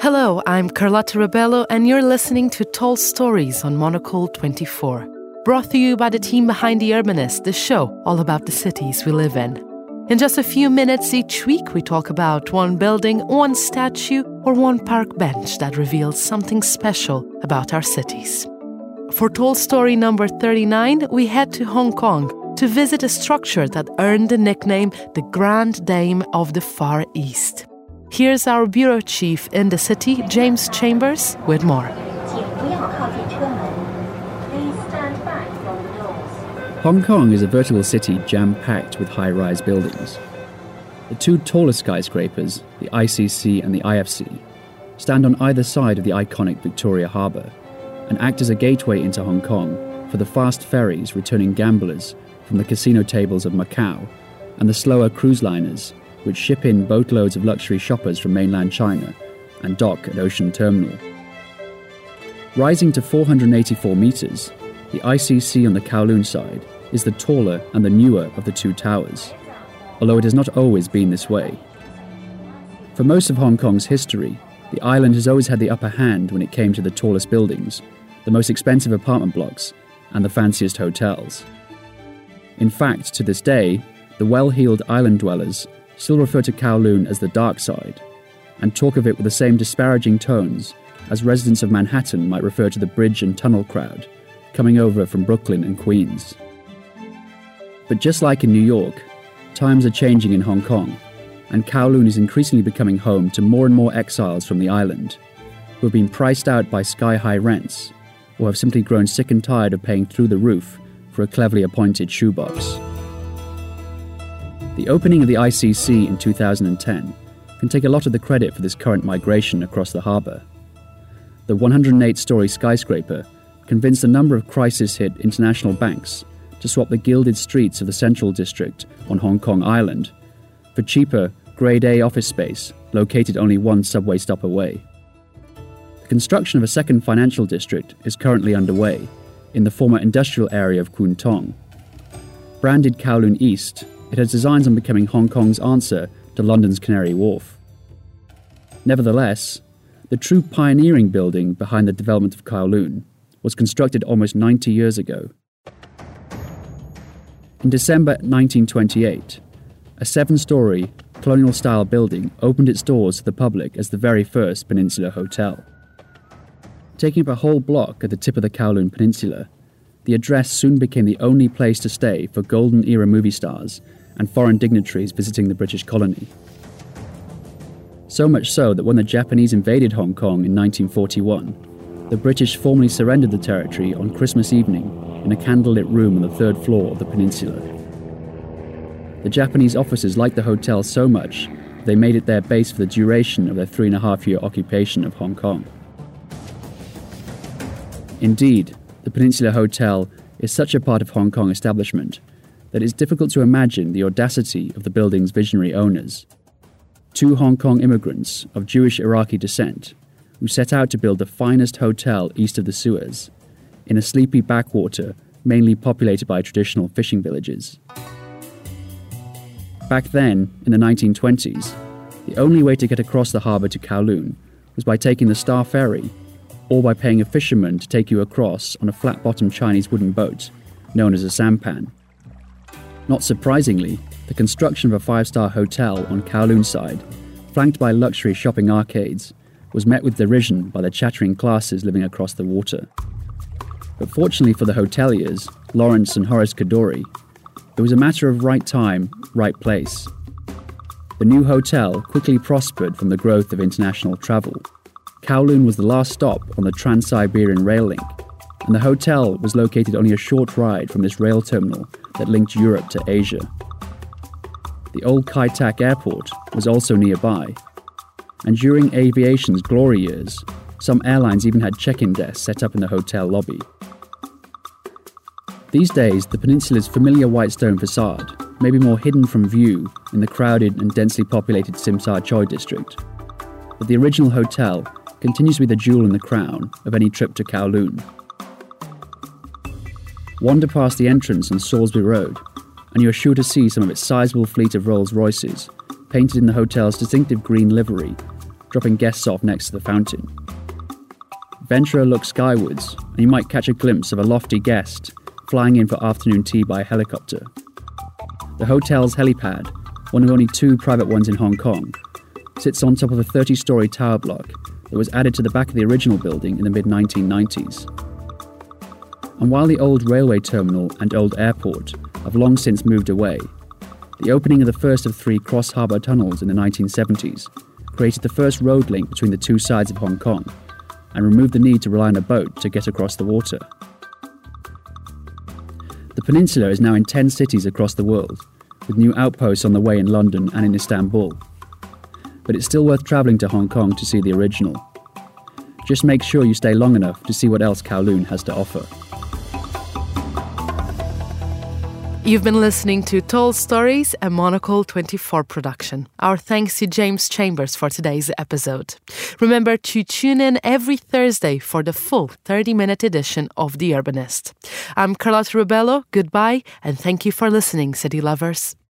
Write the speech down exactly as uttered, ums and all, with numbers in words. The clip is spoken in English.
Hello, I'm Carlotta Rebello, and you're listening to Tall Stories on Monocle twenty-four. Brought to you by the team behind The Urbanist, the show all about the cities we live in. In just a few minutes each week, we talk about one building, one statue, or one park bench that reveals something special about our cities. For Tall Story number thirty-nine, we head to Hong Kong to visit a structure that earned the nickname the Grand Dame of the Far East. Here's our bureau chief in the city, James Chambers, with more. Hong Kong is a vertical city jam-packed with high-rise buildings. The two tallest skyscrapers, the I C C and the I F C, stand on either side of the iconic Victoria Harbour and act as a gateway into Hong Kong for the fast ferries returning gamblers from the casino tables of Macau and the slower cruise liners which ship in boatloads of luxury shoppers from mainland China and dock at Ocean Terminal. Rising to four hundred eighty-four metres, the I C C on the Kowloon side is the taller and the newer of the two towers, although it has not always been this way. For most of Hong Kong's history, the island has always had the upper hand when it came to the tallest buildings, the most expensive apartment blocks, and the fanciest hotels. In fact, to this day, the well-heeled island dwellers still refer to Kowloon as the dark side, and talk of it with the same disparaging tones as residents of Manhattan might refer to the bridge and tunnel crowd coming over from Brooklyn and Queens. But just like in New York, times are changing in Hong Kong, and Kowloon is increasingly becoming home to more and more exiles from the island, who have been priced out by sky-high rents, or have simply grown sick and tired of paying through the roof for a cleverly appointed shoebox. The opening of the I C C in two thousand ten can take a lot of the credit for this current migration across the harbour. The one hundred eight storey skyscraper convinced a number of crisis-hit international banks to swap the gilded streets of the Central District on Hong Kong Island for cheaper, Grade A office space located only one subway stop away. The construction of a second financial district is currently underway in the former industrial area of Kwun Tong. Branded Kowloon East, it has designs on becoming Hong Kong's answer to London's Canary Wharf. Nevertheless, the true pioneering building behind the development of Kowloon was constructed almost ninety years ago. In December nineteen twenty-eight, a seven-storey, colonial-style building opened its doors to the public as the very first Peninsula Hotel. Taking up a whole block at the tip of the Kowloon Peninsula, the address soon became the only place to stay for golden-era movie stars and foreign dignitaries visiting the British colony. So much so that when the Japanese invaded Hong Kong in nineteen forty-one, the British formally surrendered the territory on Christmas evening in a candlelit room on the third floor of the peninsula. The Japanese officers liked the hotel so much that they made it their base for the duration of their three-and-a-half-year occupation of Hong Kong. Indeed, the Peninsula Hotel is such a part of Hong Kong establishment that it's difficult to imagine the audacity of the building's visionary owners. Two Hong Kong immigrants of Jewish Iraqi descent who set out to build the finest hotel east of the Suez, in a sleepy backwater mainly populated by traditional fishing villages. Back then, in the nineteen twenties, the only way to get across the harbour to Kowloon was by taking the Star Ferry, or by paying a fisherman to take you across on a flat-bottomed Chinese wooden boat known as a sampan. Not surprisingly, the construction of a five-star hotel on Kowloon side, flanked by luxury shopping arcades, was met with derision by the chattering classes living across the water. But fortunately for the hoteliers, Lawrence and Horace Kadori, it was a matter of right time, right place. The new hotel quickly prospered from the growth of international travel. Kowloon was the last stop on the Trans-Siberian Rail Link, and the hotel was located only a short ride from this rail terminal that linked Europe to Asia. The old Kai Tak Airport was also nearby, and during aviation's glory years, some airlines even had check-in desks set up in the hotel lobby. These days, the peninsula's familiar white stone facade may be more hidden from view in the crowded and densely populated Tsim Sha Tsui district, but the original hotel continues to be the jewel in the crown of any trip to Kowloon. Wander past the entrance on Salisbury Road, and you are sure to see some of its sizable fleet of Rolls-Royces, painted in the hotel's distinctive green livery, dropping guests off next to the fountain. Venture a look skywards, and you might catch a glimpse of a lofty guest flying in for afternoon tea by helicopter. The hotel's helipad, one of only two private ones in Hong Kong, sits on top of a thirty-storey tower block that was added to the back of the original building in the mid nineteen nineties. And while the old railway terminal and old airport have long since moved away, the opening of the first of three cross-harbour tunnels in the nineteen seventies created the first road link between the two sides of Hong Kong and removed the need to rely on a boat to get across the water. The peninsula is now in ten cities across the world, with new outposts on the way in London and in Istanbul. But it's still worth travelling to Hong Kong to see the original. Just make sure you stay long enough to see what else Kowloon has to offer. You've been listening to Tall Stories, a Monocle twenty-four production. Our thanks to James Chambers for today's episode. Remember to tune in every Thursday for the full thirty-minute edition of The Urbanist. I'm Carlotta Rebello. Goodbye, and thank you for listening, city lovers.